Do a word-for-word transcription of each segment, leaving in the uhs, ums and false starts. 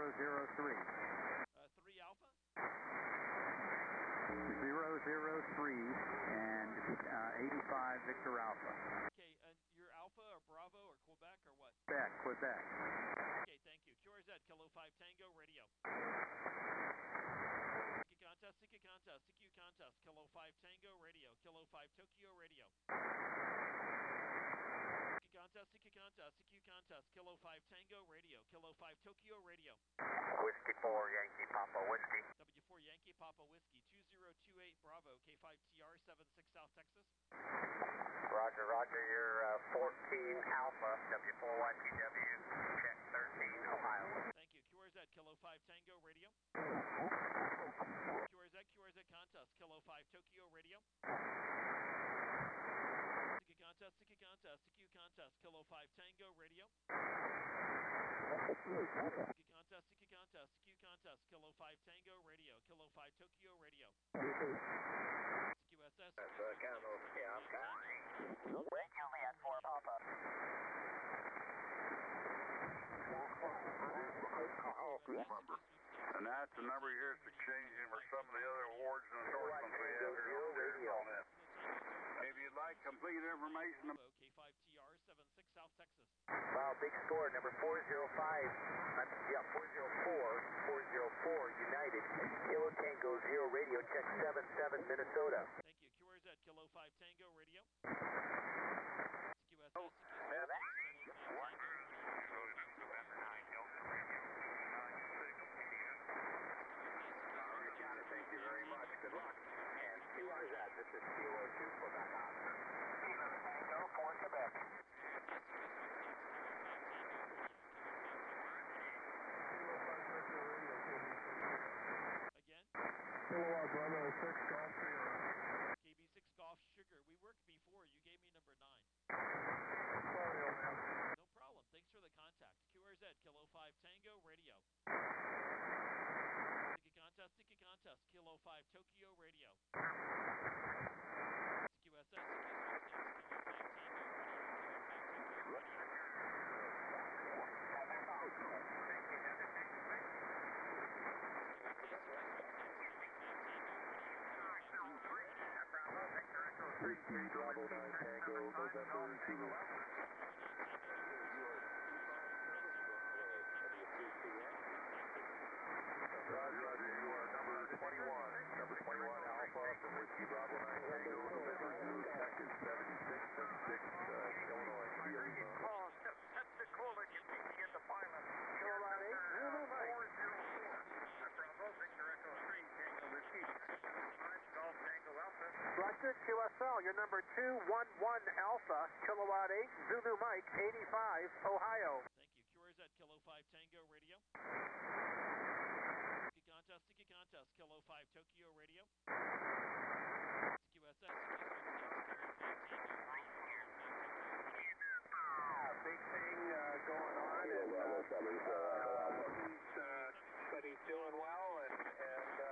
zero zero three. Uh, three Alpha? zero zero three and uh, eighty-five Victor Alpha. Okay, and you're Alpha or Bravo or Quebec or what? Quebec, Quebec. Okay, thank you. Q R Z, Kilo five Tango, radio. Sticky contest, sticky contest, sticky contest, Kilo five Tango, radio. Kilo five Tokyo, radio. Sticky contest, sticky contest, sticky contest, Kilo five Tango, radio. Kilo five Tokyo, radio. Whiskey four, Yankee Papa Whiskey. W four Yankee Papa Whiskey, two zero two eight Bravo, K five T R, seven six South Texas. Roger, roger, you're uh, fourteen Alpha, W four Y T W, check thirteen, Ohio. Thank you. Q R Z, Kilo five Tango, radio. Q R Z, Q R Z contest, Kilo five Tokyo, radio. Sticky contest, sticky contest, sticky contest, Kilo five Tango, radio. Sticky contest, sticky contest, sticky contest, Kilo five Tango, radio. Kilo five Tokyo, radio. Q S S, That's uh, Camo, yeah, Tango, radio. Juliet four Papa. And that's the number you're exchanging for some of the other awards and endorsements we have here on radio on that. If you'd like complete information, K five T R, seven six South Texas. Wow, big score, number four zero five, uh, yeah, four zero four, four zero four, United, Kilo Tango Zero Radio, check seven seven, Minnesota. Thank you. Q R Z, Kilo five Tango, radio. Q S S, Oh, thank you very much. Good luck. And Q R Z, this is Kilo two for the house. Kilo Tango for Quebec. Again? Kilowatt Bravo six Golf Sierra. K B six Golf Sugar. We worked before. You gave me number nine. Sorry, old man. No problem. Thanks for the contact. Q R Z, Kilo five Tango, radio. Sticky contest, sticky contest, Kilo five Tokyo, radio. Q S S, sticky sweepstakes, Kilo five Tango, radio. Kilo five Tokyo, radio. Bravo nine Tango, November two. Roger, roger, you are number twenty-one. Number twenty-one Alpha from Whiskey Bravo nine Tango, November two, check is seventy-six and six, uh, Illinois. Oh, Pensacola, you beat me at the pilot. Kilowatt eight, Zulu four zero four. Bravo, Victor Echo three, Tango Whiskey. five Golf Tango Alpha. Roger, Q S L, you're number two one one Alpha, Kilowatt eight, Zulu Mike, eighty-five, Ohio. Thank you. Q R Z, Kilo five Tango, radio. Sticky contest, sticky contest, Kilo five Tokyo, radio. Q S S, sticky sweepstakes, Kilo five Tango, radio. Kilo five Tokyo, radio. Big thing uh, going on, and uh, uh, he's, uh, but he's doing well, and, and uh,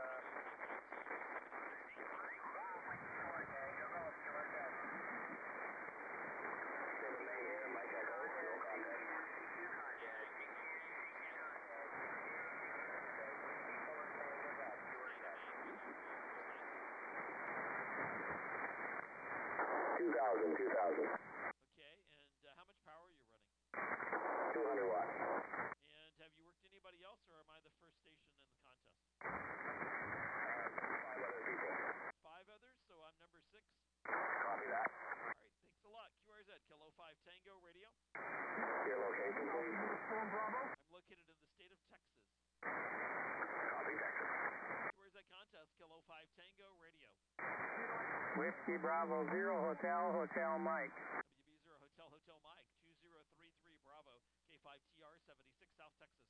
two thousand, two thousand. Okay, and uh, how much power are you running? two hundred watts. And have you worked anybody else, or am I the first station in the contest? Uh, five other people. Five others, so I'm number six. Copy that. All right, thanks a lot. Q R Z, Kilo five Tango, radio. Your location, please. I'm located in the state of Texas. Copy, Texas. Q R Z contest, Kilo five Tango, radio. Whiskey Bravo Zero Hotel, Hotel Mike. W B zero Hotel, Hotel Mike, two zero three three Bravo, K five T R, seventy-six South Texas.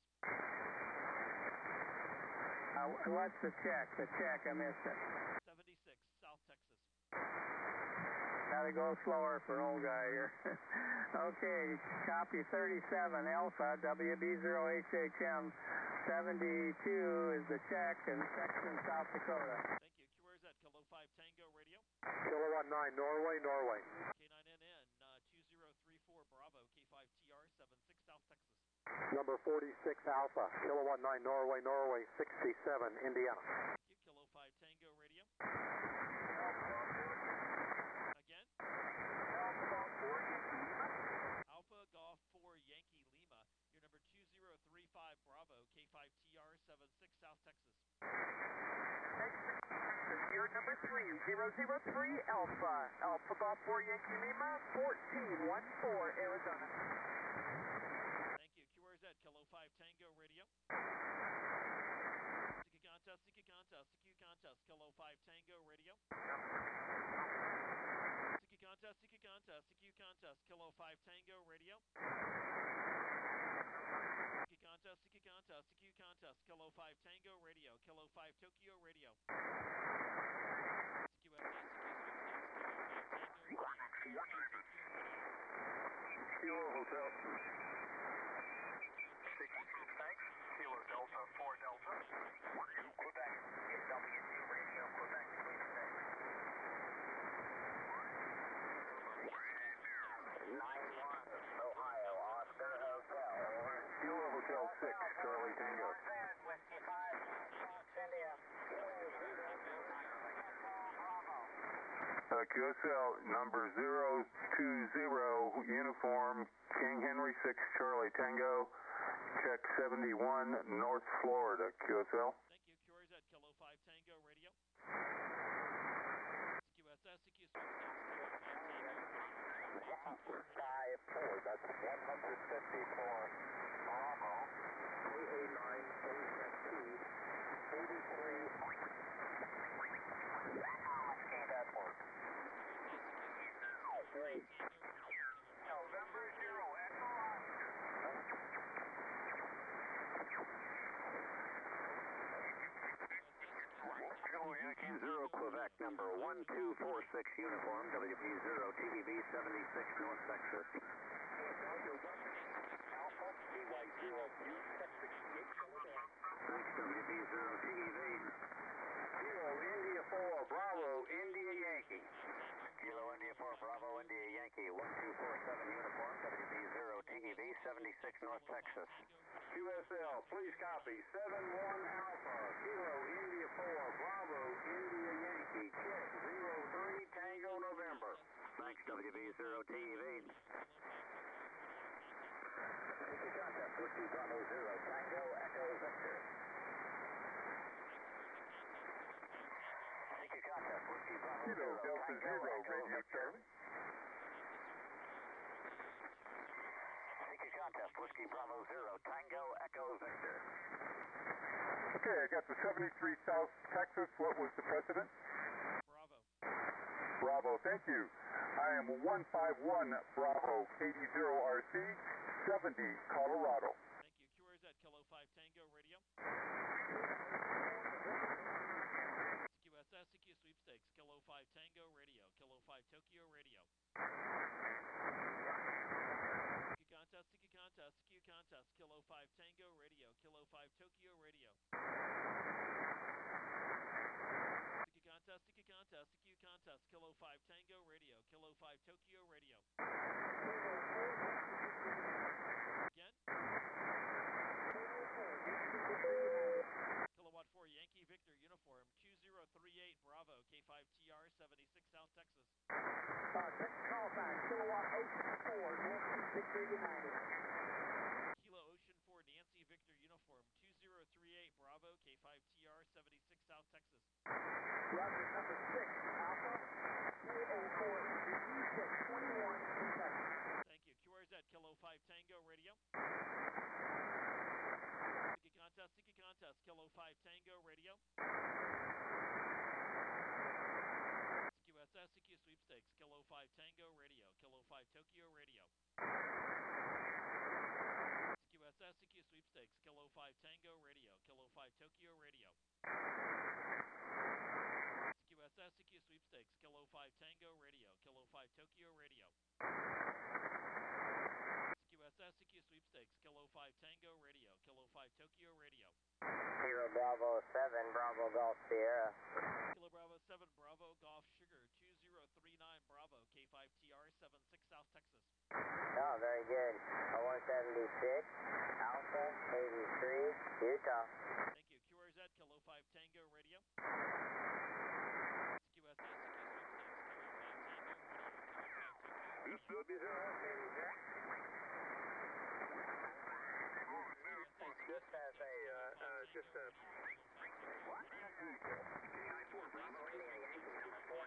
Uh, what's the check? The check, I missed it. seventy-six South Texas. Gotta go slower for old guy here. Okay, copy thirty-seven Alpha, W B zero H H M, seventy-two is the check, and section South Dakota. Thank you. Q R Z, Kilo five Tango, radio. Kilowatt nine, Norway, Norway. K nine N N, uh, two zero three four Bravo, K five T R, seventy-six South Texas. Number forty-six Alpha, Kilo one nine Norway, Norway, sixty-seven, Indiana. Thank you, Kilo five Tango Radio. Again? Alpha Golf four Yankee Lima, your number two zero three five Bravo, K five T R seventy-six, South Texas. Your number three, zero zero three Alpha, Alpha Golf four Yankee Lima, fourteen fourteen, Arizona. Thank you, Q R Z, Kilo five Tango Radio. Sticky contest, sticky contest, sticky contest, Kilo five Tango Radio. Sticky contest, sticky contest, sticky contest, Kilo five Tango Radio. Sticky contest, sticky contest, sticky contest, Kilo five Tango Radio, Kilo five Tokyo Radio. Sticky West, sticky sweepstakes, Kilo five Tango Radio, Kilo five Tokyo Radio. Kilo Hotel. Sticky sweepstakes, Kilo Delta four Delta. Quebec, W two Radio, Quebec sweepstakes. nine one, Ohio, Oscar Hotel. Kilo Hotel six, Charlie Tango. Whiskey five, India. Uh, Q S L number zero two zero, uniform, King Henry six, Charlie Tango, check seventy-one, North Florida, Q S L. Thank you, Q R Z, Kilo five Tango Radio. C Q S S, C Q sweepstakes, Kilo five Tango Radio, Kilo five Tokyo Radio. five four, that's one hundred fifty-four. Bravo. A A nine A S T, eighty-three. Whiskey Network. Three. November zero, Echo Kilo Yankee zero, Quebec, number one two four six, uniform, W P zero, T E V seventy-six, North Texas. Alpha, B Y zero, Thanks, W P zero, T E V. Kilo India four, Bravo, India Yankee. Kilo India four, Bravo, India Yankee, one two four seven, uniform, W P zero, T E V seventy-six, North Texas. Q S L, please copy, seven one Alpha, Kilo India four, Bravo, India Yankee, check zero three Tango November. Thanks, W B zero T E V. Contest, Whiskey Bravo zero, Tango, Echo Victor. Yankee contest, Whiskey Bravo zero, Delta zero, Radio Charlie. Yankee contest, Whiskey Bravo zero, Tango, Echo Victor. Okay, I got the seventy-three South Texas. What was the precedent? Bravo. Bravo, thank you. I am one five one Bravo, eighty R C, seventy Colorado. Thank you, Q R Z, Kilo five Tango Radio. C Q S S, C Q sweepstakes, Kilo five Tango Radio, Kilo five Tokyo Radio. Sticky contest, sticky contest, sticky contest, Kilo five Tango Radio, Kilo five Tokyo Radio. Sticky contest, sticky contest, sticky contest, Kilo five Tango Radio, Kilo five Tokyo Radio. Again? Kilowatt four Yankee Victor uniform, two zero three eight Bravo, K five T R seventy-six, South Texas. Call back, Kilowatt eight four, Yankee Victor United. Kilo Ocean four Nancy Victor uniform, two zero three eight Bravo, K five T R seventy-six, South Texas. Roger, number six, Alpha, K A four, six twenty-one, Kentucky. Thank you. Q R Z, Kilo five Tango Radio. Sticky contest, sticky contest, Kilo five Tango Radio. C Q S S, C Q sweepstakes, Kilo five Tango Radio, Kilo five Tokyo Radio. C Q S S, C Q sweepstakes, Kilo five Tango Radio, Kilo five Tokyo Radio. C Q S S, C Q sweepstakes, Kilo five Tango Radio, Kilo five Tokyo Radio. C Q S S, C Q sweepstakes, Kilo five Tango Radio, Kilo five Tokyo Radio. Kilo Bravo seven, Bravo Golf Sierra. Kilo Bravo seven, Bravo Golf Sugar, two zero three nine Bravo, K five T R seventy-six, South Texas. Oh, very good. one seventy-six, Alpha. W zero okay, Jack. Just has a, uh, uh, just a... What? nine four Bravo India Yankee two four.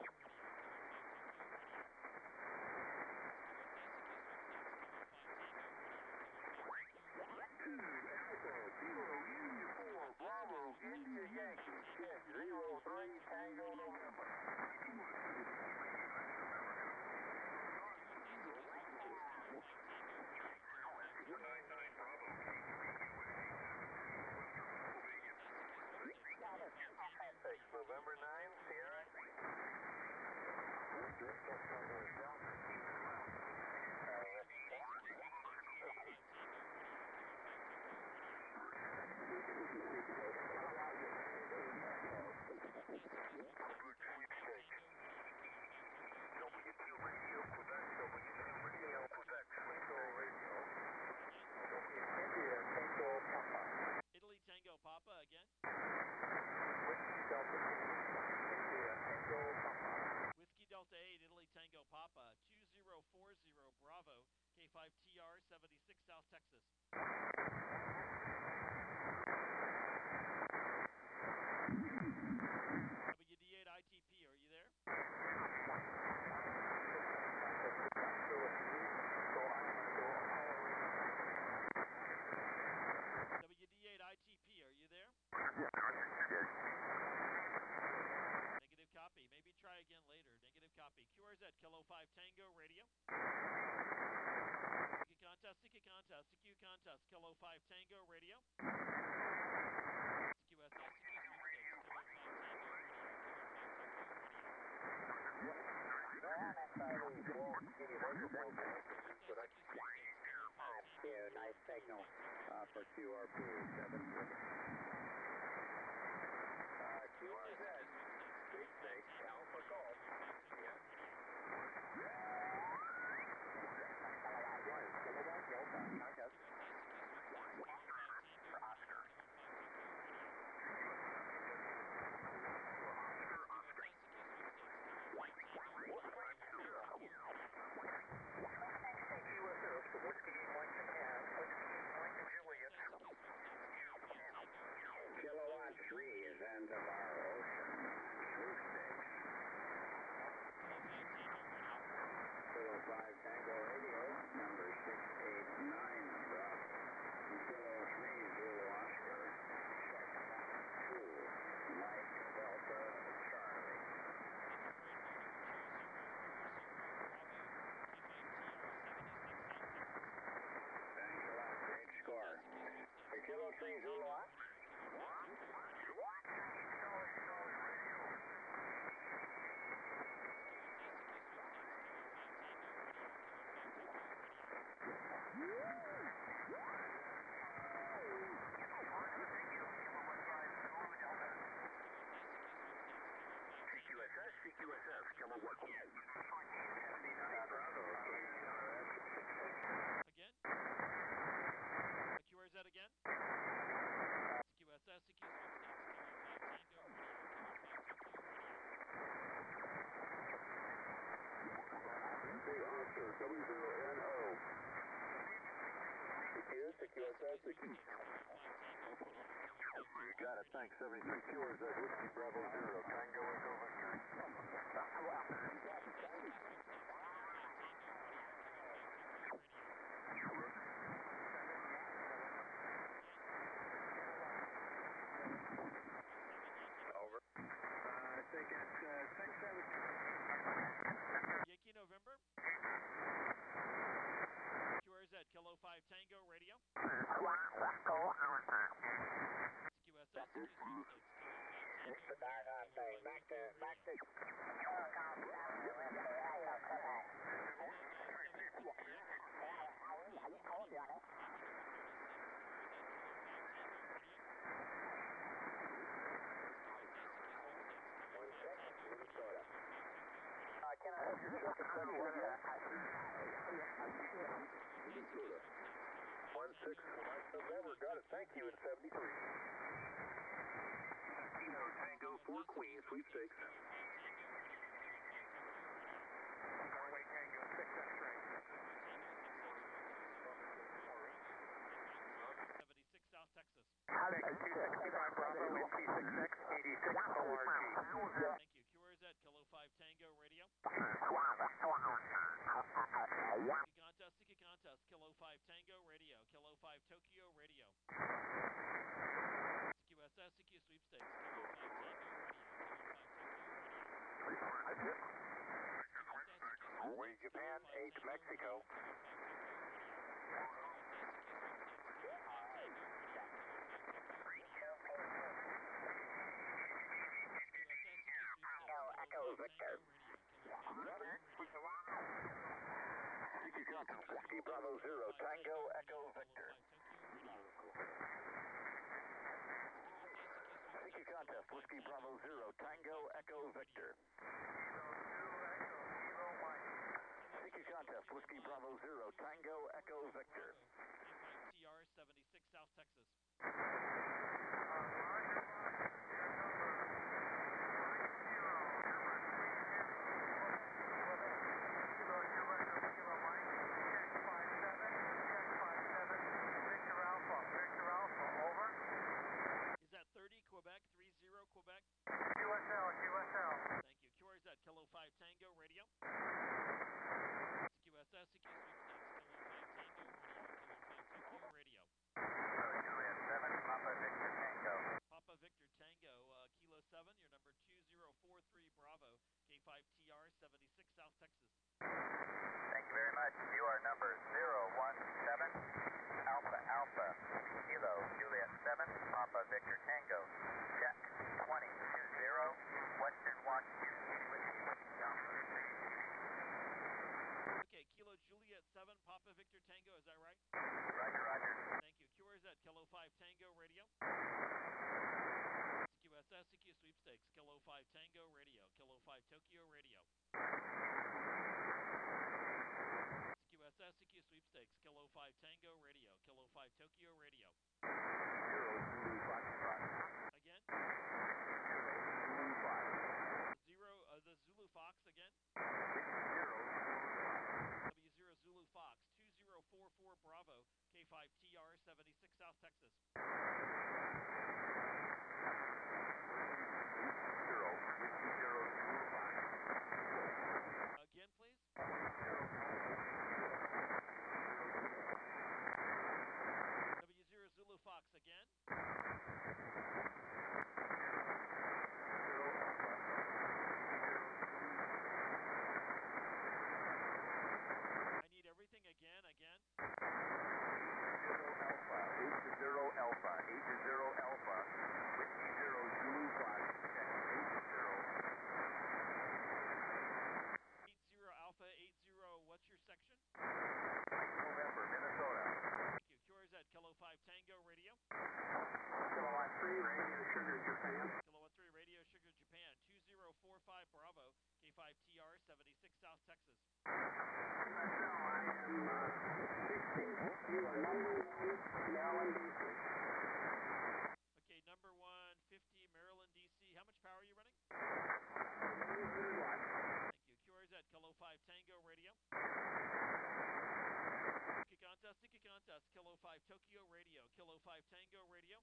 two Alpha Kilo India four Bravo India Yankee check zero three Tango November. nine nine Bravo. November nine, Sierra. Italy Tango Papa again. Whiskey Delta eight, Italy Tango Papa, two zero four zero Bravo, K five T R seventy-six South Texas. W D eight I T P, are you there? W D eight I T P, are you there? Negative copy. Maybe try again later. Negative copy. Q R Z, Kilo five Tango, radio. C Q contest, C Q contest, C Q contest, Kilo five Tango, radio. C Q S S, C Q sweepstakes, Kilo five Tango, radio. Nice signal uh, for Q R P seven. Uh, Q R Z, sweepstakes, Alpha Golf. Kilowatt three, Zanzibar Ocean, sweepstakes. Kilo five Tango Radio, number six eight nine, Bravo. Kilo three Zulu Oscar, check two, Mike Delta Charlie. Thanks a lot, great score. For Kilo three Zulu Oscar. C Q S S, Kilo one. Again? Q R Z again? C Q S S, C Q sweepstakes, Kilo five Tango, radio. W zero N O. C Q, C Q S S, C Q. You got it, thanks, seventy-three Q R Z, Whiskey Bravo Zero, Tango Echo Victor. Over. Uh, I think it's uh, six seven. Yankee November. Q R Z, Kilo five Tango, radio. C Q S S, C Q sweepstakes, Kilo five Tango, Back to, back to. One six Mike November, got it. Thank you in seventy-three. Kilo Tango four Queen sweepstakes. Norway Tango six X-ray. sixty-five Bravo, N T six X, eighty-six O R G. Thank you. Q R Z, Kilo five Tango Radio. Sticky contest, sticky contest, Kilo five Tango Radio, Kilo five Tokyo Radio. C Q S S, C Q sweepstakes, Kilo five Tango Radio, Kilo five Tokyo Radio. We Japan, H Mexico. Echo Victor. Whiskey Bravo Zero Tango Echo Victor. Sticky contest, Whiskey Bravo Zero Tango Echo Victor. Sticky contest, Whiskey Bravo Zero Tango Echo Victor. T R seventy-six South Texas. Is that thirty Quebec, three zero Quebec? Q S L, Q S L. Thank you. Q R Z, Kilo five Tango Radio. Q S S, C Q sweepstakes, Kilo five Tango Radio, Kilo five Tokyo Radio. Juliet seven, Papa Victor Tango. Papa Victor Tango, uh, Kilo seven, your number two zero four three Bravo, K five T R seventy-six South Texas. Thank you very much. You are number zero one seven, Alpha Alpha, Kilo Juliet seven, Papa Victor Tango. Check twenty two zero, Western Washington, Okay, Kilo Juliet seven, Papa Victor Tango, is that right? Roger, roger. Thank you. Q R Z, Kilo five Tango Radio. C Q S S, C Q sweepstakes, Kilo five Tango Radio, Kilo five Tokyo Radio. C Q S S, C Q sweepstakes, Kilo five Tango Radio, Kilo five Tokyo Radio. Again? Zero, uh, the Zulu Fox again? W zero Zulu Fox, two zero four four Bravo, K five T R seventy-six South Texas. Again, please. W zero Zulu Fox again. I need everything again, again. Alpha, eight to zero Alpha, eight to zero Alpha, Whiskey Zero Zulu Fox, check eight to zero. eight zero Alpha, eight zero, what's your section? November, Minnesota. Thank you. Q R Z, Kilo five Tango Radio. Kilowatt three, Radio Sugar Japan. Kilowatt three Radio Sugar Japan, two zero four five Bravo, K five T R seventy-six South Texas. I am uh, sixteen. You are number one, Maryland, D C. Okay, number one, fifty, Maryland, D C. How much power are you running? one hundred watts. Thank you. Q R Z, Kilo five Tango Radio. Sticky contest, sticky contest, Kilo five Tokyo Radio, Kilo five Tango Radio.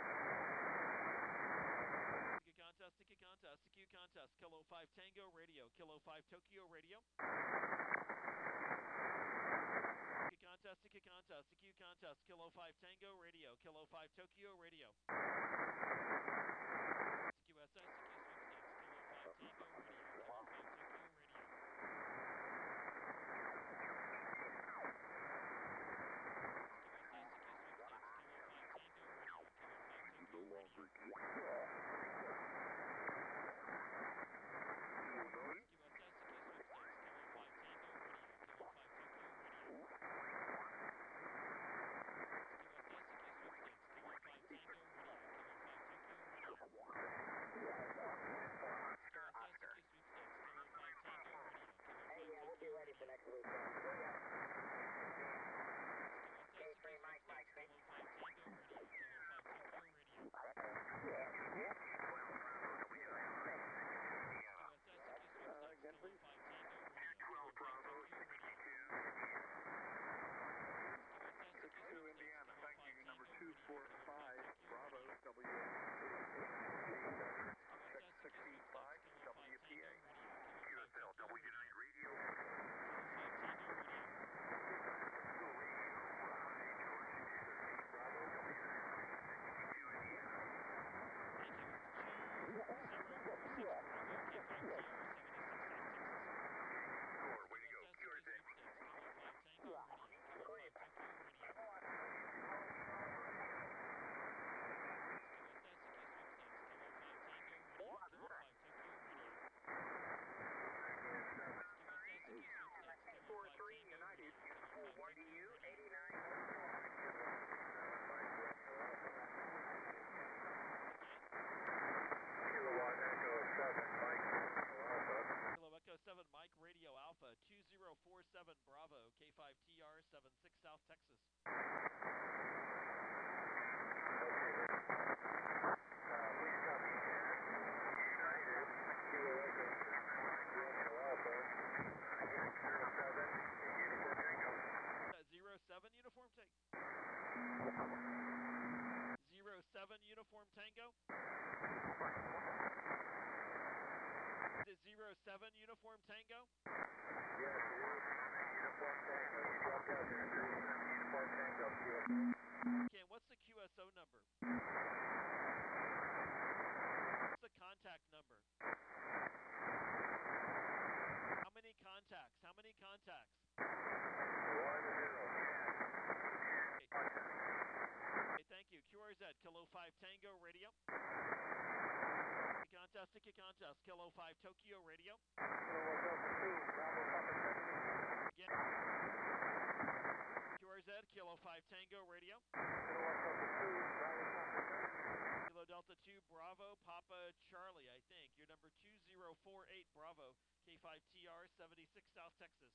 Sticky contest, sticky contest, sticky contest, Kilo five Tango Radio, Kilo five Tokyo Radio. Sticky contest, sticky contest, sticky contest, Kilo five Tango Radio, Kilo five Tokyo Radio. C Q S S, C Q sweepstakes, Kilo five Tango Radio, Kilo five Tokyo Radio. K three Mike Mike, thank you. seven Bravo, K five T R seventy-six South Texas. Zero seven uniform tank. Zero seven uniform tango. Is it zero seven uniform tango? Yes, uniform tango. You dropped out there. Uniform tango. Okay, and what's the Q S O number? What's the contact number? How many contacts? How many contacts? One zero. Okay. Okay, thank you. Q R Z, Kilo five Tango Radio. Sticky contest, sticky contest, Kilo five Tokyo Radio. Again. Q R Z, Kilo five Tango Radio. Kilo Delta two Bravo, Papa Charlie, I think. You're number two zero four eight Bravo, K five T R seventy-six South Texas.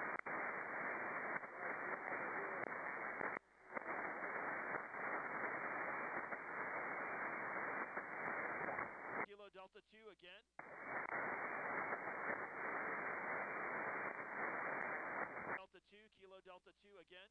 Kilo Delta two again. Delta two, Kilo Delta two again.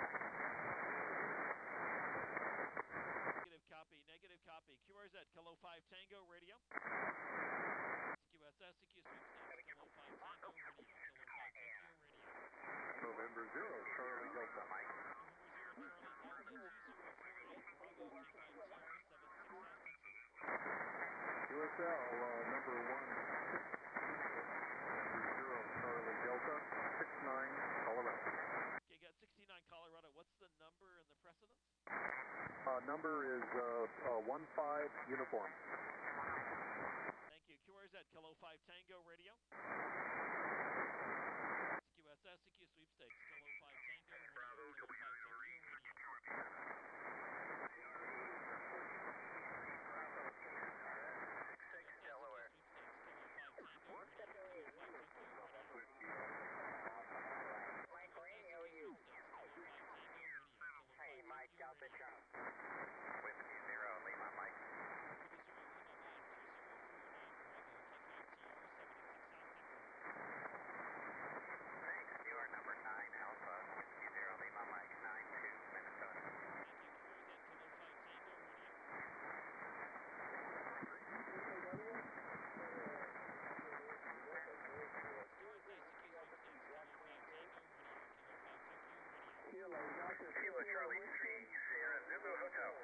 Negative copy, negative copy. Q R Z, Kilo five Tango Radio. C Q S S, C Q sweepstakes, Kilo five Tango Radio, Kilo five Tokyo Radio. November zero, Charlie Delta. November zero, Charlie Delta, two zero four eight Bravo, K five T R seventy-six South Texas. U S L, uh, number one. Number zero, Charlie Delta, six nine, Colorado. Okay, got sixty-nine Colorado. What's the number and the precedence? Uh, number is uh, uh, one five uniform. Thank you. Q R Z, Kilo five Tango Radio. C Q S S, C Q sweepstakes, Kilo five Tango Radio, Kilo five Tokyo Radio. Hey, Mike, Delta Charlie. Whiskey Zero, Lima, Mike. Thanks, you are number nine Alpha, Whiskey Zero, Lima, Mike, nine two, Minnesota. Kilo Charlie three, Sierra Zulu Hotel.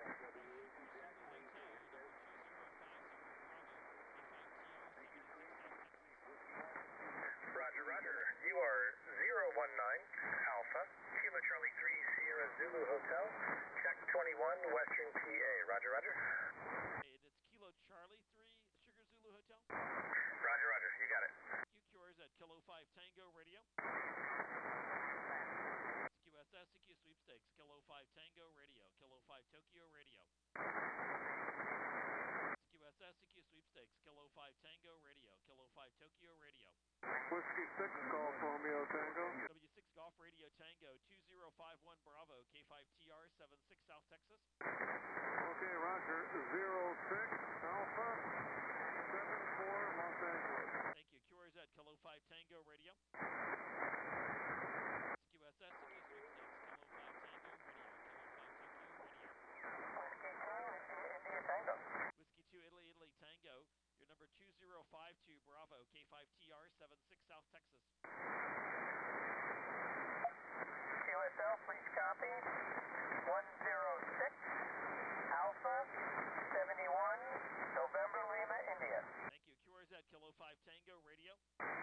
Roger, roger. You are zero one nine Alpha, Kilo Charlie three, Sierra Zulu Hotel. Check twenty-one, Western P A. Roger, roger. Hey, it's Kilo Charlie three, Sugar Zulu Hotel. Roger, roger. You got it. Q Q R Z, Kilo five Tango Radio. C Q S S, C Q sweepstakes, Kilo five Tango Radio, Kilo five Tokyo Radio. C Q S S, C Q sweepstakes, Kilo five Tango Radio, Kilo five Tokyo Radio. Whiskey six, Golf Romeo Tango. W six Golf Radio Tango, two zero five one Bravo, K five T R seventy-six South Texas. Okay, roger. zero six Alpha, seven four Los Angeles. Thank you. Q R Z, Kilo five Tango Radio. C Q S S, C Q sweepstakes, Kilo five Tango Radio, Kilo five Tokyo Radio. Whiskey two Italy, Italy Tango. Your number two zero five two Bravo, K five T R seventy-six South Texas. Q S L, please copy. one zero six Alpha, seventy-one, November Lima, India. Thank you. Q R Z, Kilo five Tango Radio.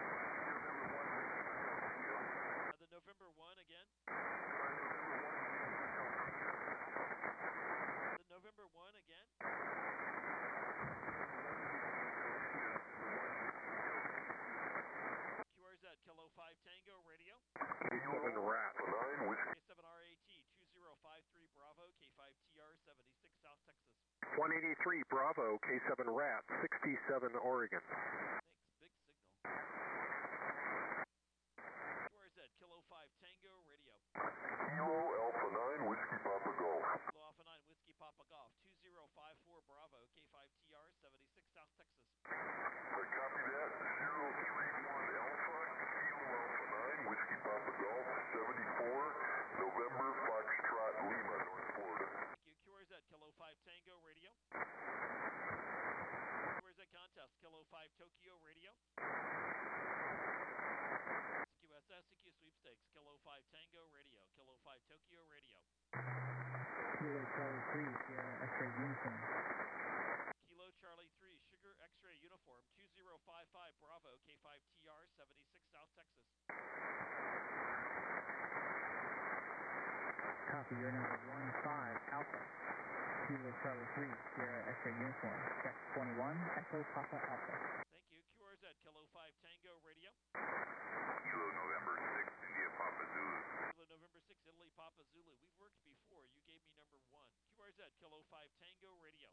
Uh, the November one again. The November one again. Q R Z, Kilo five Tango Radio. K seven Rat, nine Whiskey. K seven R A T, two zero five three Bravo, K five T R seventy-six South Texas. one eighty-three Bravo, K seven Rat, sixty-seven Oregon. Thanks, big signal. Q R Z, Kilo five I copy that. zero three one Alpha, Kilo Alpha nine, Whiskey Papa Golf, seventy-four, November, Foxtrot, Lima, North Florida. Thank you. Q R Z, Kilo five Tango Radio. Q R Z contest, Kilo five Tokyo Radio. Q S S, C Q sweepstakes, Kilo five Tango Radio, Kilo five Tokyo Radio. Kilo Charlie three, Sierra X-ray uniform. Kilo Charlie three, Sugar X-ray uniform, two zero five five Bravo, K five T R, seventy-six South Texas. Copy, your number one five Alpha. Kilo Charlie three, Sierra X-ray uniform. Check twenty-one, Echo Papa Alpha. Thank you. Q R Z, Kilo five Tango Radio. Kilo November six, India Papa Zulu. Kilo November six, Italy Papa Zulu. We've worked before. You gave me number one. Q R Z, Kilo five Tango Radio.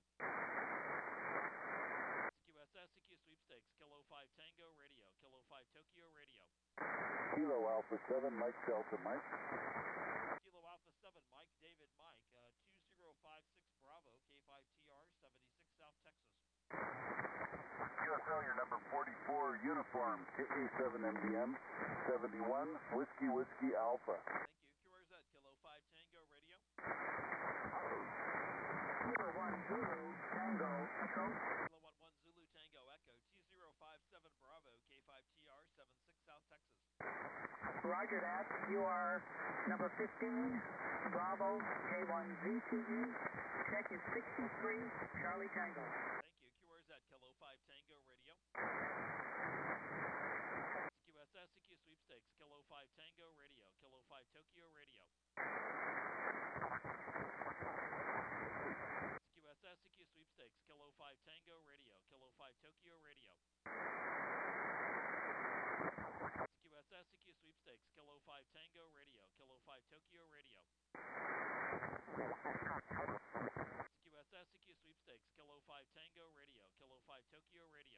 Q S S, C Q sweepstakes, Kilo five Tango Radio, Kilo five Tokyo Radio. Kilo Alpha seven, Mike Delta Mike. Kilo Alpha seven, Mike David Mike, uh, two zero five six Bravo, K five T R, seventy-six South Texas. Q S L, your number forty-four, uniform, K A seven M D M, seventy-one, Whiskey Whiskey Alpha. Thank you. Q R Z, Kilo five Tango Radio. Kilo one Zulu Tango Echo. Kilo one one Zulu Tango Echo, two zero five seven Bravo, K five T R, seventy-six South Texas. Roger that. You are number fifteen, Bravo, K one Z T E. Check is sixty-three, Charlie Tango. Thank you. Q R Z, Kilo five Tango Radio. Q S S, C Q sweepstakes, Kilo five Tango Radio, Kilo five Tokyo Radio. Q S S, C Q sweepstakes, Kilo five Tango Radio, Kilo five Tokyo Radio. Q S S, C Q sweepstakes, Kilo five Tango Radio, Kilo five Tokyo Radio. Q S S, C Q sweepstakes, Kilo five Tango Radio, Kilo five Tokyo Radio.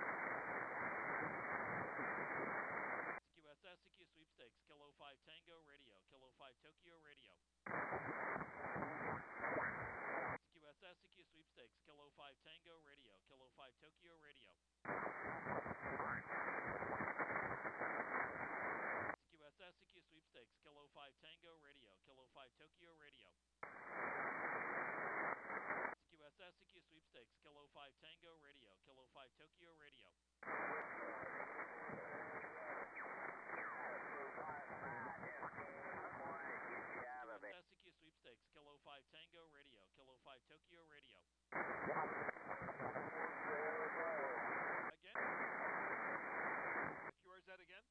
Q S S, C Q sweepstakes, Kilo five Tango Radio, Kilo five Tokyo Radio. Q S S, C Q sweepstakes, Kilo five Tango Radio, Kilo five Tokyo Radio. Q S S, C Q sweepstakes, Kilo five Tango Radio, Kilo five Tokyo Radio. Q S S, C Q sweepstakes, Kilo five Tango Radio, Kilo five Tokyo Radio. Q S S, C Q sweepstakes, Kilo five Tango Radio, Kilo five Tokyo Radio. Again? Q R Z again?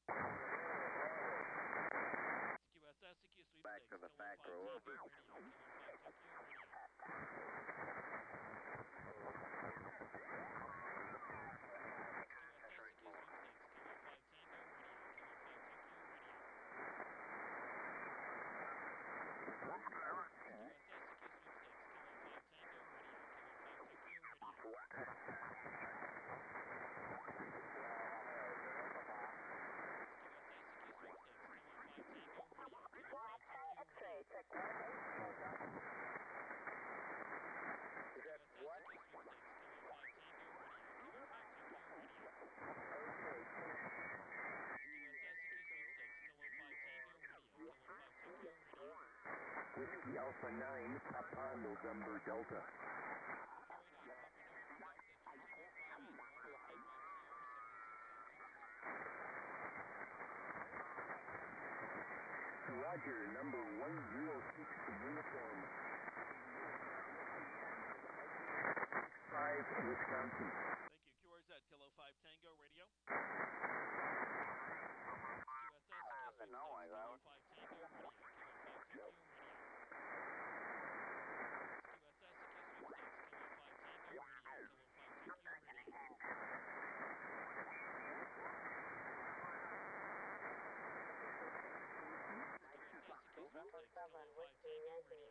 Q S S, C Q sweepstakes, Back to the Kilo factory. five Tango Radio, Kilo five Tokyo Radio. Whiskey Alpha nine, Papa November Delta. Roger, number one zero six, uniform. five, Wisconsin. Thank you. Q R Z, Kilo five Tango Radio. Q S S, I don't know, I Kilo don't. five Tango Radio, Kilo five Tokyo Radio. Q S S, Kilo five Tango Radio, Kilo five Tokyo Radio. November seven, Whiskey Yankee.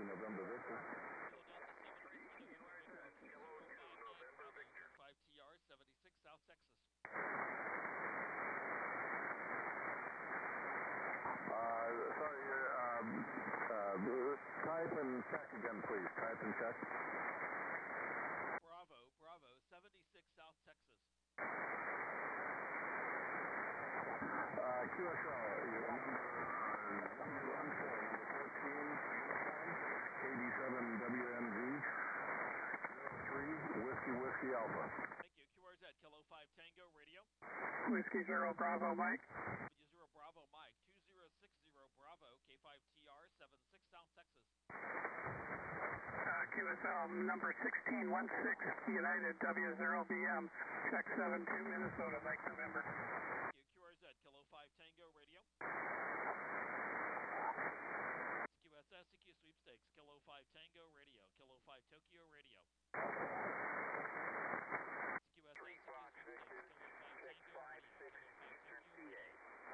November Victor. Kilo Delta seven Whiskey November Victor two zero five nine Bravo K five T R seventy-six South Texas. Uh, sorry, um, uh, type and check again, please. Type and check. Bravo, Bravo, seventy-six South Texas. Uh, Q S L, your number, uh, I'm sorry, number fourteen, K D seven W M Z, zero three, Whiskey Whiskey Alpha. Thank you. Q R Z, Kilo five Tango Radio. Whiskey Zero Bravo Mike. W zero Bravo Mike, two zero six zero Bravo K five T R seventy-six South Texas. Uh, Q S L number sixteen one six United W zero B M. Check seven two Minnesota Mike November. Thank you. Q R Z, Kilo five Tango Radio. Q S S, C Q Sweepstakes, Kilo five Tango Radio, Kilo five Tokyo Radio. Q S S, C Q Sweepstakes, Kilo five Tango Radio, Kilo five Tokyo Radio.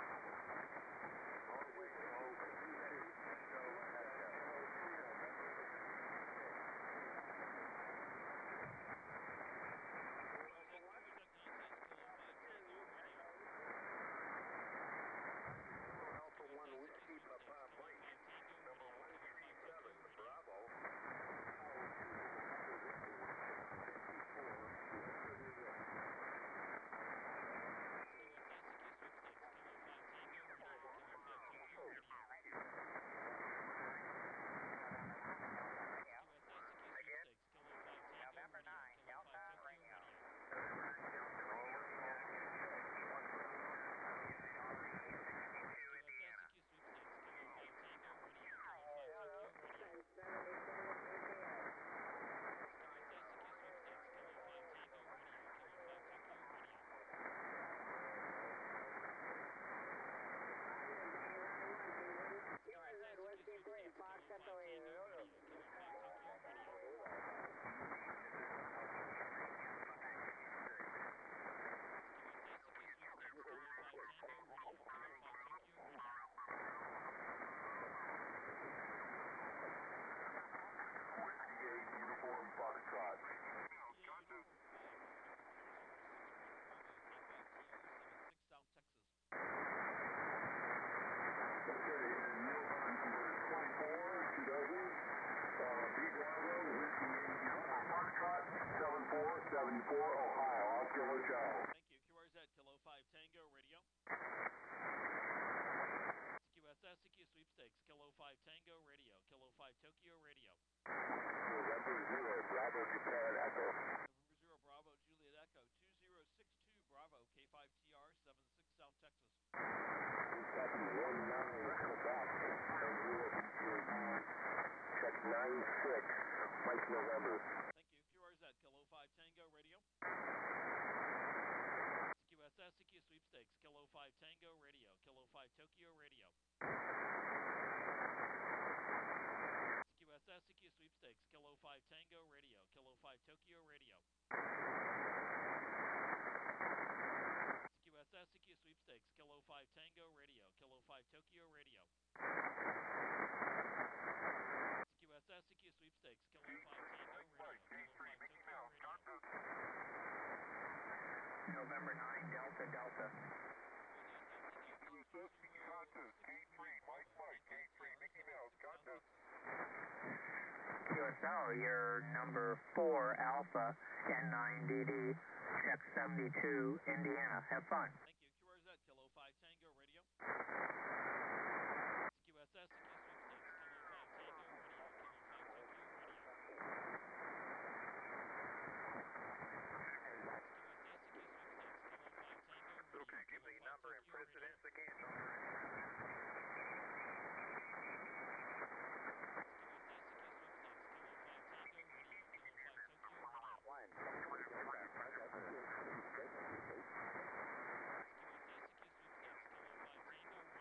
November nine, Delta Radio. seventy-four, Ohio, Oscar Hotel. Thank you. Q R Z, Kilo five Tango Radio. Q S S, C Q Sweepstakes, Kilo five Tango Radio, Kilo five Tokyo Radio. November zero, Bravo Japan Echo. November zero, Bravo Juliet Echo, two zero six two Bravo K five T R seventy-six South Texas. Copy one nine, Quebec, check nine six, Mike November. Thank you. Q R Z, Kilo five Tango Radio. Q S S, C Q Sweepstakes, Kilo five Tango Radio, Kilo five Tokyo Radio. Q S S, C Q Sweepstakes, Kilo five Tango Radio, Kilo five Tokyo Radio. Q S S, C Q Sweepstakes, Kilo five Tango Radio, Kilo five Tokyo Radio. Q S S, C Q Sweepstakes, Kilo five Tango Radio, Kilo five Tokyo Radio. November nine, Delta Delta. Q S L, your number four Alpha N nine D D, check seventy-two Indiana. Have fun. Thank you. Q R Z, Kilo five Tango Radio. Q S S, C Q Sweepstakes, Kilo five Tango Radio, Kilo five Tokyo Radio. Okay, give me number and precedence again. Q S S, C Q Sweepstakes, Kilo five Tango Radio.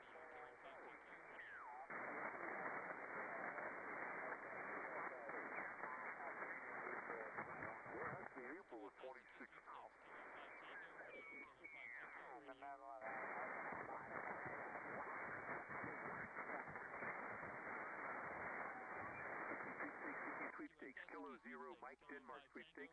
Denmark sweepstakes.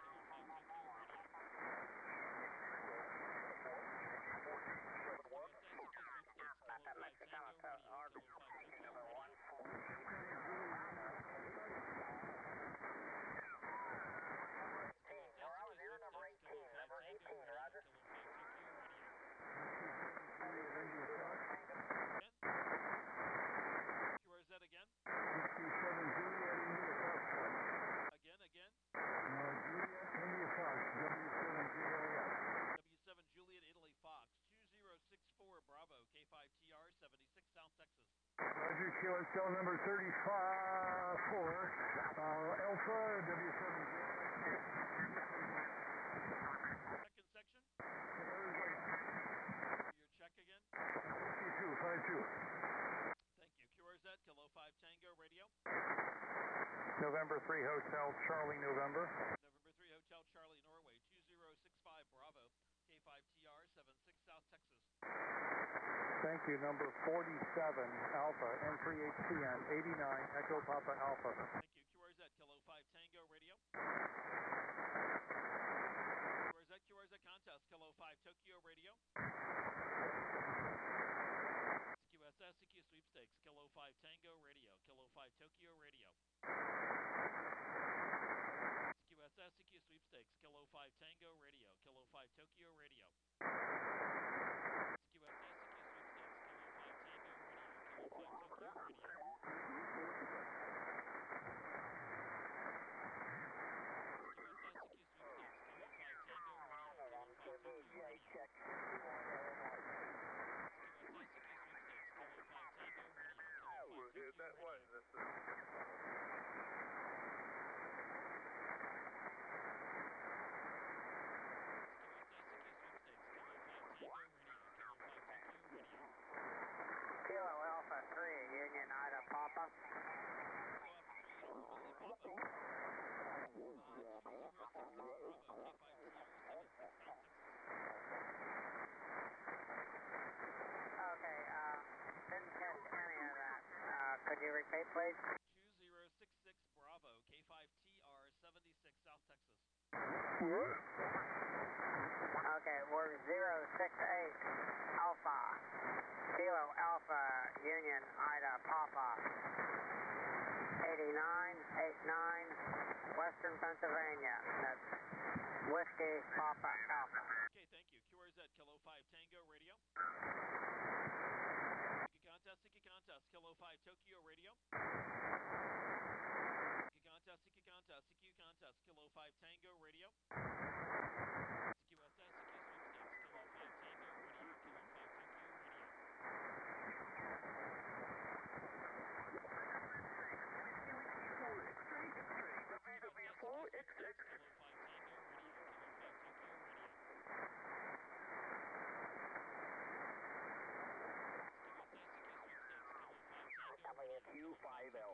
Roger, Kilo Shell number thirty-four, uh, Alpha, W seven. Second section. Your check again. fifty-two, five two. Thank you. Q R Z, Kilo five Tango Radio. November three Hotel Charlie, November. November three Hotel Charlie, Norway, two zero six five Bravo, K five T R, seventy-six South Texas. Thank you. Number forty-seven, Alpha, N three H T N, eighty-nine, Echo Papa Alpha. Thank you. Q R Z, Kilo five Tango Radio. Q R Z, Q R Z contest, Kilo five Tokyo Radio. Q S S, C Q sweepstakes, Kilo five Tango Radio, Kilo five Tokyo Radio. Q S S, C Q sweepstakes, Kilo five Tango Radio, Kilo five Tokyo Radio. Q S S, C Q sweepstakes, Kilo five Tango Radio, Kilo five Tokyo Radio. That was. That's the... Kilo Alpha three, Union Ida Papa. Okay, uh, didn't catch any of that. Uh, could you repeat, please? two zero six six Bravo, K five T R, seventy-six South Texas. Okay, we're zero six eight Alpha. Kilo Alpha Union Ida Papa. eighty-nine eighty-nine Western Pennsylvania. That's Whiskey Papa Alpha. Okay, thank you. Q R Z, Kilo five Tango Radio. Sticky contest, sticky contest, Kilo five Tokyo Radio. Sticky contest, sticky contest, C Q contest, Kilo five Tango Radio. Q S S, C Q sweepstakes, Kilo five Tango Radio, Kilo five Tokyo Radio. W four X X. Kilo five Tango Radio, Kilo five Tokyo Radio. W Q five L.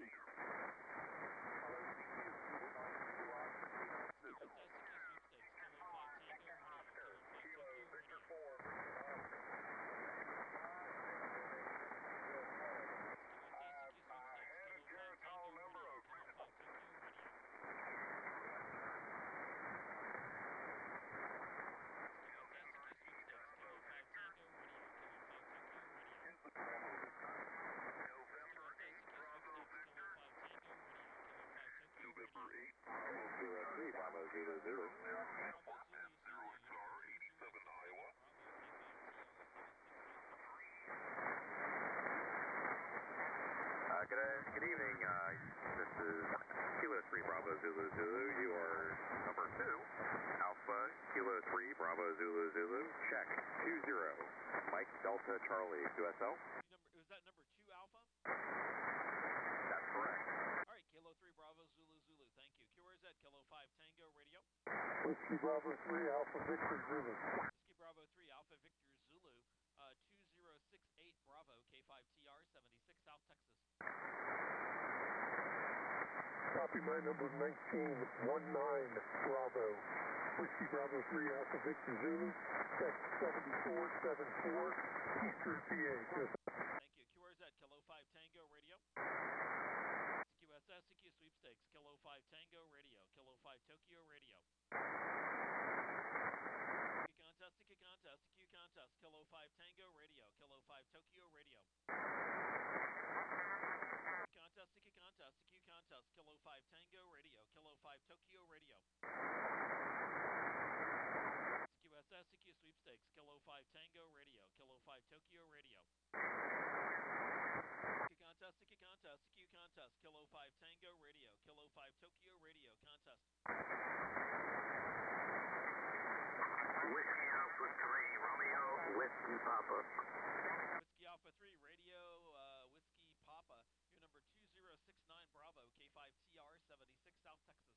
Bravo Zulu Zulu. Uh, good, uh, good evening. Uh, this is Kilo three Bravo Zulu Zulu. You are number two. Alpha Kilo three Bravo Zulu Zulu. Check two zero. Mike Delta Charlie Q S L. Number, was that number two Alpha? That's correct. All right, Kilo three Bravo Zulu Zulu. Thank you. Q R Z, Kilo five Tango Radio. Whiskey Bravo three, Alpha Victor Zulu. Whiskey Bravo three, Alpha Victor Zulu. Uh, two zero six eight Bravo, K five T R, seventy-six South Texas. Copy my number nineteen one nine Bravo. Whiskey Bravo three, Alpha Victor Zulu. Check seventy-four seventy-four, Eastern P A. Thank you. Q R Z, Kilo five Tango Radio. Q S S, C Q sweepstakes, Kilo five Tango Radio, Tokyo Radio. Sticky contest, sticky contest, Kilo five Tango Radio, Kilo five Tokyo Radio. Contest, sticky contest, sticky contest, Kilo five Tango Radio, Kilo five Tokyo Radio. C Q S S, C Q sweepstakes, Kilo five Tango Radio, Kilo five Tokyo Radio. Sticky contest, sticky contest, sticky contest, Kilo five Tango Radio, Kilo five Tokyo Radio contest. Whiskey Alpha three, Romeo, Whiskey Papa. Whiskey Alpha three, Radio, uh, Whiskey Papa. Your number two zero six nine Bravo, K five T R seventy-six, South Texas.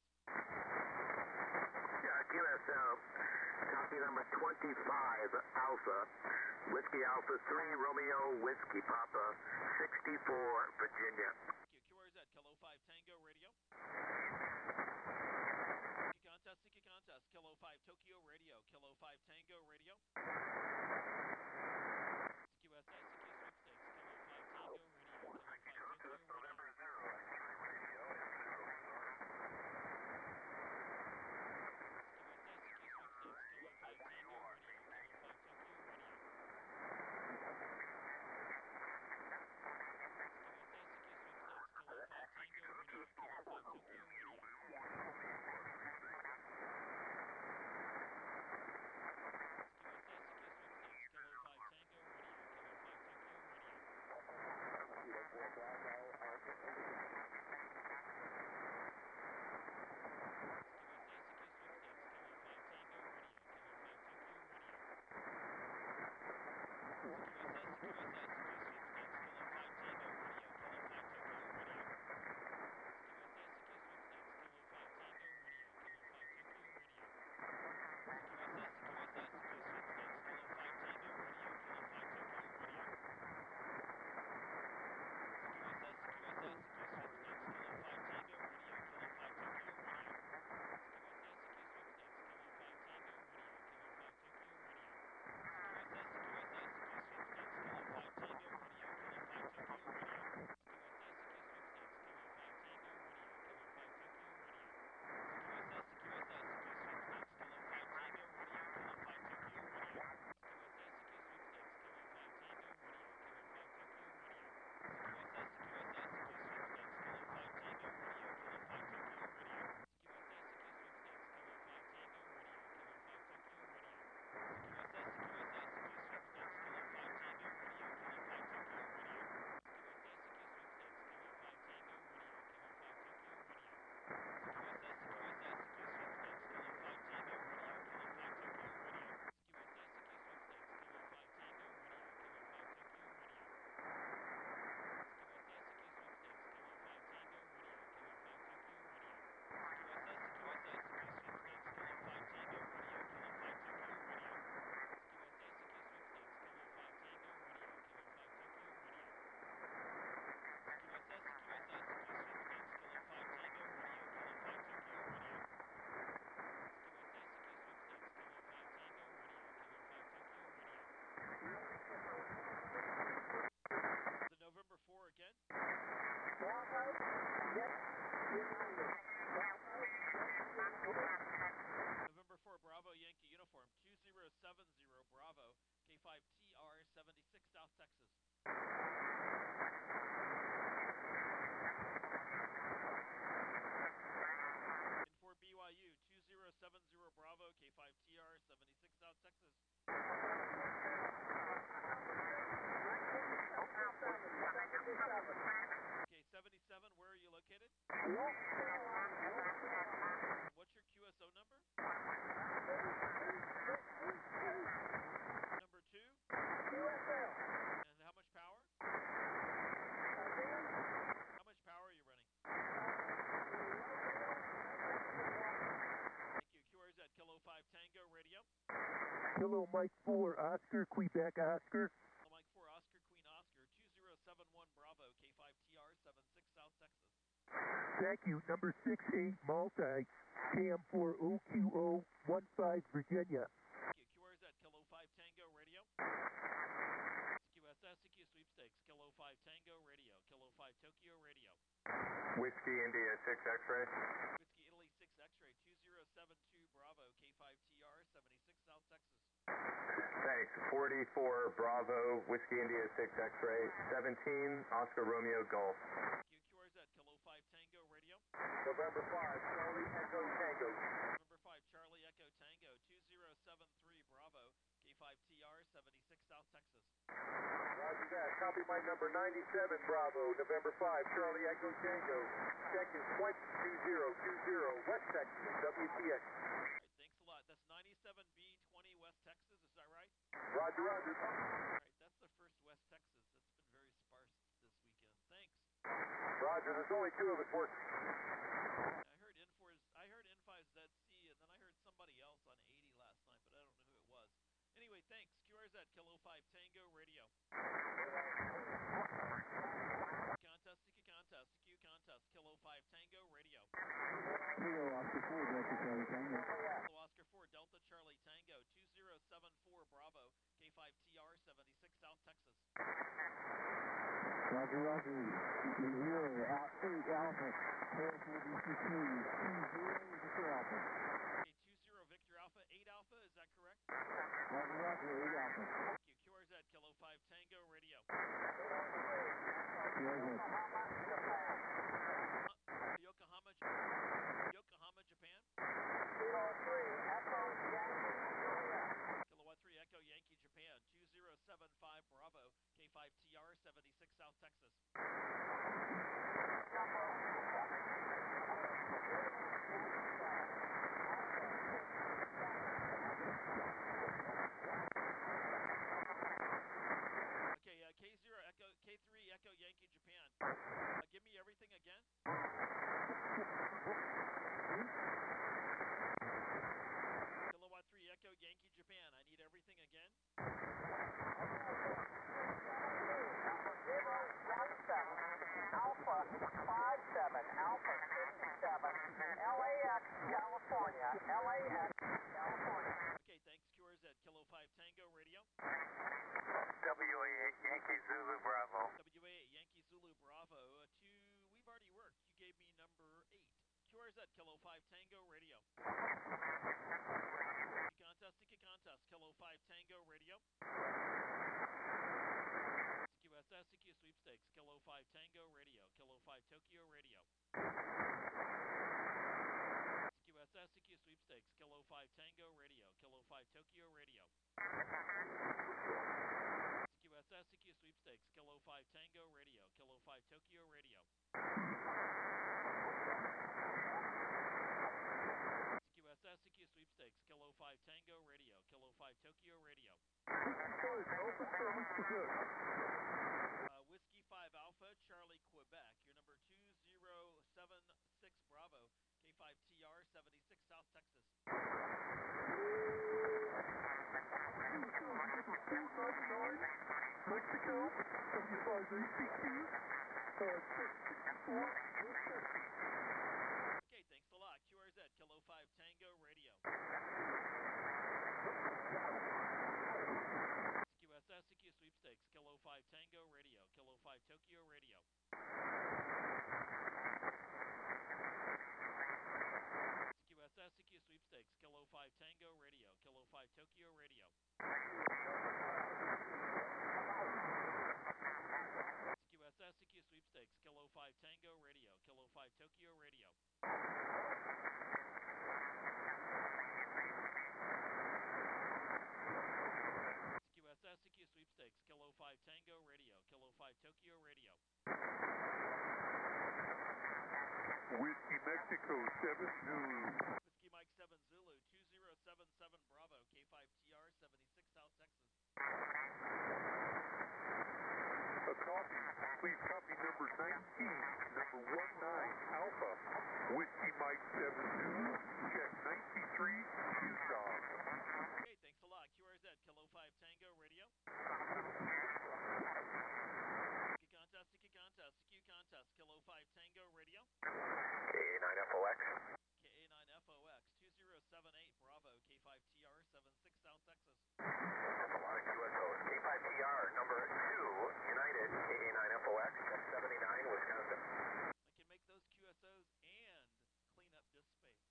Yeah, Q S L, copy number twenty-five Alpha, Whiskey Alpha three, Romeo, Whiskey Papa, sixty-four, Virginia. Q R Z, Kilo five Tango Radio. Contest, sticky contest, Kilo five Tokyo Radio, Kilo five Tango Radio. C Q S S, C Q sweepstakes, Kilo five Tango Radio, Kilo five Tokyo Radio. November four Bravo Yankee uniform, two zero seven zero Bravo, K five T R seventy-six, South Texas. In for B Y U, two zero seven zero Bravo, K five T R seventy-six, South Texas. Okay, seventy-seven, where are you located? What's your Q S O number? Number two? And how much power? How much power are you running? Thank you. Q R Z, Kilo five Tango Radio. Kilo Mike four Oscar, Quebec Oscar. Kilo Mike four Oscar, Queen Oscar, two zero seven one Bravo, K five T R seventy-six, South Texas. Thank you. Number six eight Multi, K M four O Q O one five, Virginia. Thank you. Q R Z, Kilo five Tango Radio. C Q S S, C Q sweepstakes, Kilo five Tango Radio, Kilo five Tokyo Radio. Whiskey India six X-ray. Whiskey Italy six X-ray, two zero forty-four Bravo, Whiskey India six X-ray, seventeen Oscar Romeo Golf. Q Q R Z, Kilo five Tango Radio. November five, Charlie Echo Tango. November five, Charlie Echo Tango, two zero seven three Bravo, K five T R, seventy-six South Texas. Roger that. Copy my number ninety-seven Bravo, November five, Charlie Echo Tango. Check is twenty two zero two zero, West Texas, W T X. All right, thanks a lot. That's ninety-seven B twenty West Texas, is that right? Roger, Roger. All right, that's the first West Texas. It's been very sparse this weekend. Thanks. Roger, there's only two of us working. I heard N four, I heard N five Z C, and then I heard somebody else on eighty last night, but I don't know who it was. Anyway, thanks. Q R Z, Kilo five Tango Radio. Contest, C Q contest, C Q contest, Kilo five Tango Radio. Kilo Oscar four, Delta Charlie Tango. Kilo Oscar four, Delta Charlie Tango, two zero seven four Bravo, K five T R, seventy-six South Texas. Roger, Roger. Zero, eight Alpha, Paris will be sixteen, two zero, Victor Alpha. Okay, two zero Victor Alpha, eight Alpha, is that correct? Roger, Roger, eight Alpha. Thank you. Q R Z, Kilo five Tango Radio. Q R Z. Uh, Yokohama, Japan. Yokohama, Japan. Kilo three, Echo Yankee, Julia. Kilowatt three Echo Yankee, Japan, two zero seven five Bravo, K five T R, seventy-six South Texas. Okay, uh, K zero Echo, K three Echo Yankee, Japan. Uh, give me everything again. Kilowatt three Echo Yankee, Japan. I need everything again. Alpha five seven, Alpha sixty-seven, L A X, California, L A X, California. Okay, thanks. Q R Z, Kilo five Tango Radio. W A eight, Yankee Zulu Bravo. W A eight Yankee Zulu Bravo. Uh, two, we've already worked. You gave me number eight. Q R Z, Kilo five Tango Radio. Contest, Tiki contest, Kilo five Tango Radio. C Q S S, C Q sweepstakes, Kilo five Tango Radio, Kilo five Tokyo Radio. C Q S S, C Q sweepstakes, Kilo five Tango Radio, Kilo five Tokyo Radio. C Q S S, C Q sweepstakes, Kilo five Tango Radio, Kilo five Tokyo Radio. C Q S S, C Q sweepstakes, Kilo five Tango Radio, Kilo five Tokyo Radio. Uh, Whiskey five Alpha, Charlie, Quebec. Your number two zero seven six Bravo, K five T R, seventy-six South Texas. Mexico, seventy-five A C Q, Okay, thanks a lot. Q R Z, Kilo five Tango Radio. C Q S S, C Q sweepstakes, Kilo five Tango Radio, Kilo five Tokyo Radio. C Q S S, C Q sweepstakes, Kilo five Tango Radio, Kilo five Tokyo Radio. C Q S S, C Q sweepstakes, Kilo five Tango Radio, Kilo five Tokyo Radio. C Q S S, C Q sweepstakes, Kilo five Tango Radio, Kilo five Tokyo Radio. Whiskey Mexico, seven Zulu. Whiskey Mike seven Zulu, two zero seven seven Bravo, K five T R, seventy-six South Texas. A copy, please copy number nineteen, number one nine Alpha, Whiskey Mike seven Zulu, check ninety-three, Tucson. Okay, thanks a lot. Q R Z, Kilo five Tango Radio. C Q contest, C Q contest, C Q contest, Kilo five Tango Radio. K A nine F O X. K A nine F O X, two zero seven eight Bravo, K five T R, seventy-six South Texas. That's a lot of Q S Os. K five T R, number two, United, K A nine F O X, seventy-nine, Wisconsin. I can make those Q S Os and clean up disk space.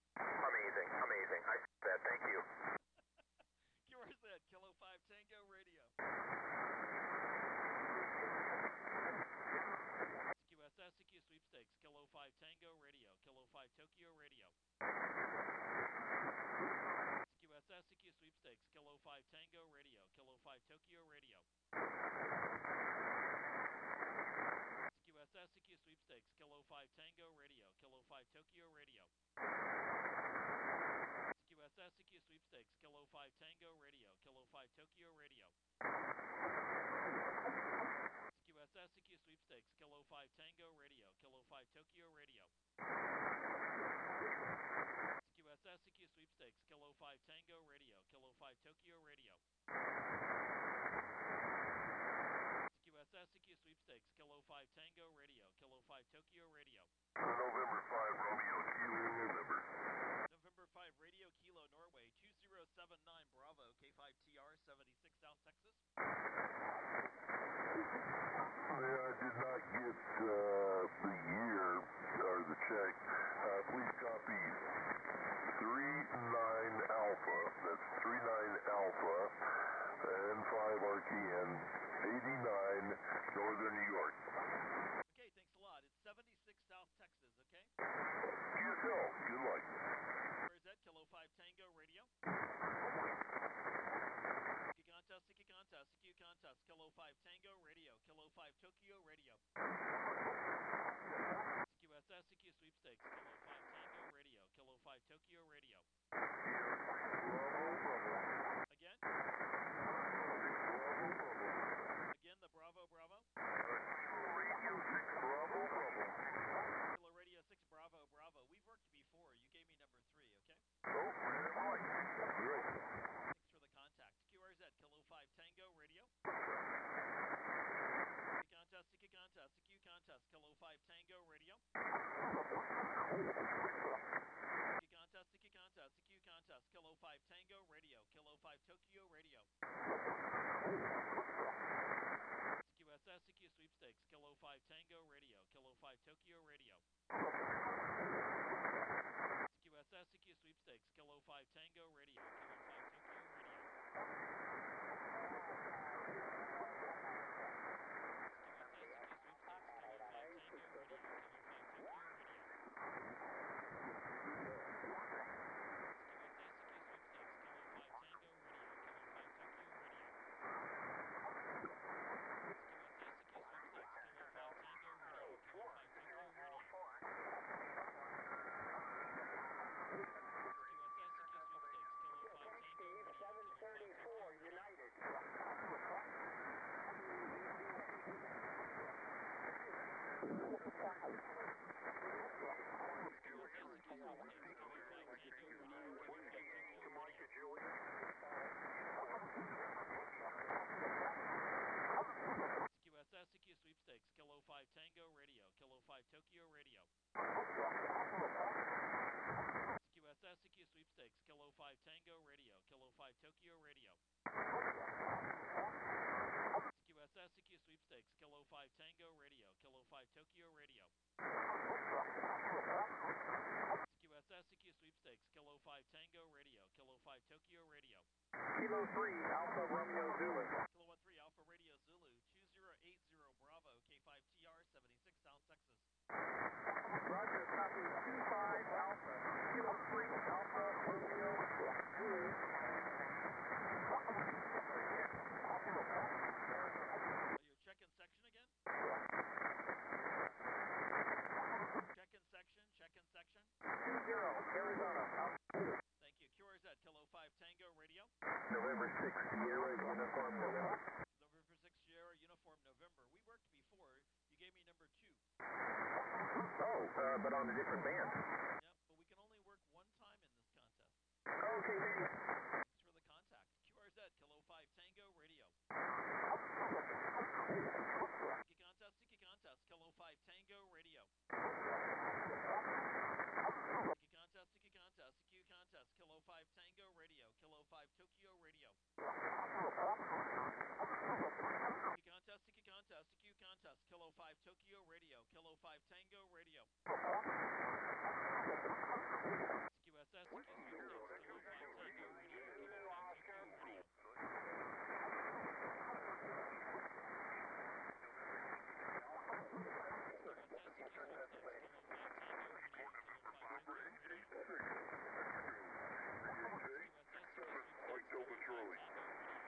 Tokyo Radio. C Q S S, C Q Sweepstakes, Kilo five Tango Radio, Kilo five Tokyo Radio. C Q S S, C Q Sweepstakes, Kilo five Tango Radio, Kilo five Tokyo Radio. C Q S S, C Q Sweepstakes, Kilo five Tango Radio, Kilo five Tokyo Radio. C Q S S, C Q Sweepstakes, Kilo five Tango Radio, Kilo five Tokyo Radio. November five, Romeo, Kilo, November. November five, Radio Kilo, Norway, two zero seven nine Bravo, K five T R, seventy-six South Texas. I uh, did not get uh, the year or the check. Uh, please copy three nine Alpha. That's three nine Alpha and five R T N, eighty-nine Northern New York. Okay, thanks a lot. It's seventy-six South Texas, okay? To yourself. Good luck. Where's that? Kilo five Tango Radio. C Q Contest, C Q Contest, C Q Contest, Kilo five Tango Radio, Kilo five Tokyo Radio. C Q S S, C Q Sweepstakes, Kilo five Tango Radio, Kilo five Tokyo Radio. Again? Again, the Bravo, Bravo. Radio six, Bravo, Bravo. Kilo Radio six, Bravo, Bravo. We've worked before. You gave me number three, okay? Oh, right. Great. Thanks for the contact. Q R Z, Kilo five Tango Radio. C Q Contest, C Q Contest, C Q Contest, Kilo five Tango Radio. C Q Contest, C Q Contest, C Q Contest, Kilo five Tango Radio, Kilo five Tokyo Radio. C Q S S, C Q Sweepstakes, Kilo five Tango Radio, Kilo five Tokyo Radio. C Q S S, C Q Sweepstakes, Kilo five Tango Radio, Kilo five Tokyo Radio. C Q Sweepstakes, Kilo five Tango Radio, Kilo five Tokyo Radio. C Q S S, C Q Sweepstakes, Kilo five Tango Radio, Kilo five Tokyo Radio. C Q S S, C Q Sweepstakes, Kilo five Tango Radio, Kilo five Tokyo Radio. C Q S S, C Q Sweepstakes, Kilo five Tango Radio, Kilo five Tokyo Radio. Kilo three, Alpha Romeo Zulu. Kilo one three, Alpha Radio Zulu, two zero eight zero Bravo, K five T R, seventy-six South Texas. Roger, copy two five Alpha, Kilo three, Alpha Romeo Zulu. Your check-in section again? Check-in section, check-in section. two zero, Arizona. Thank you. Q R Z, Kilo five Tango Radio. November sixth, Sierra Uniform November. November sixth, Sierra Uniform November. We worked before. You gave me number two. Oh, uh, but on a different band. Yep, but we can only work one time in this contest. Okay, maybe. Thanks for the contact. Q R Z, Kilo five Tango Radio. C Q Contest, C Q Contest, Kilo five Tango Radio. C Q Contest, C Q Contest, C Q Contest, Kilo five Tango Radio, Kilo five Tokyo Radio. C Q Contest, C Q Contest, C Q Contest, Kilo five Tokyo Radio, Kilo five Tango Radio. C Q S S, C Q Sweepstakes, Kilo five Tango Radio, Kilo five Tokyo Radio. October Charlie.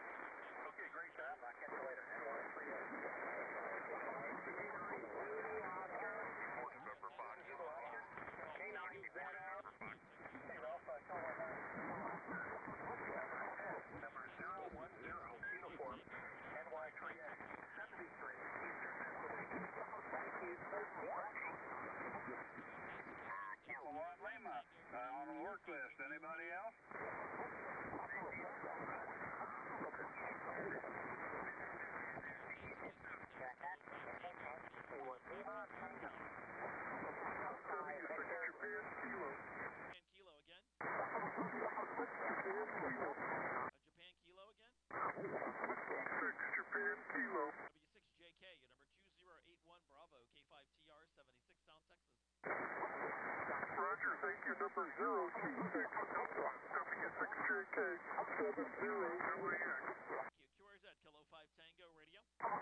you number zero two six Alpha, W six J K, seven zero W X. Q R Z, Kilo five Tango Radio.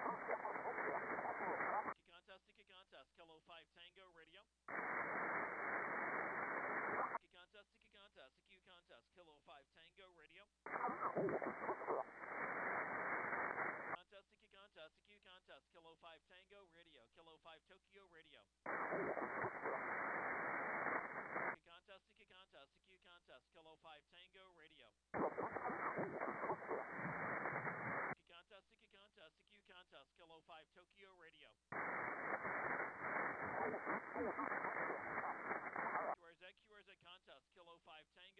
Sticky contest, sticky contest, Kilo five Tango Radio. Sticky contest, sticky contest, C Q contest, Kilo five Tango Radio.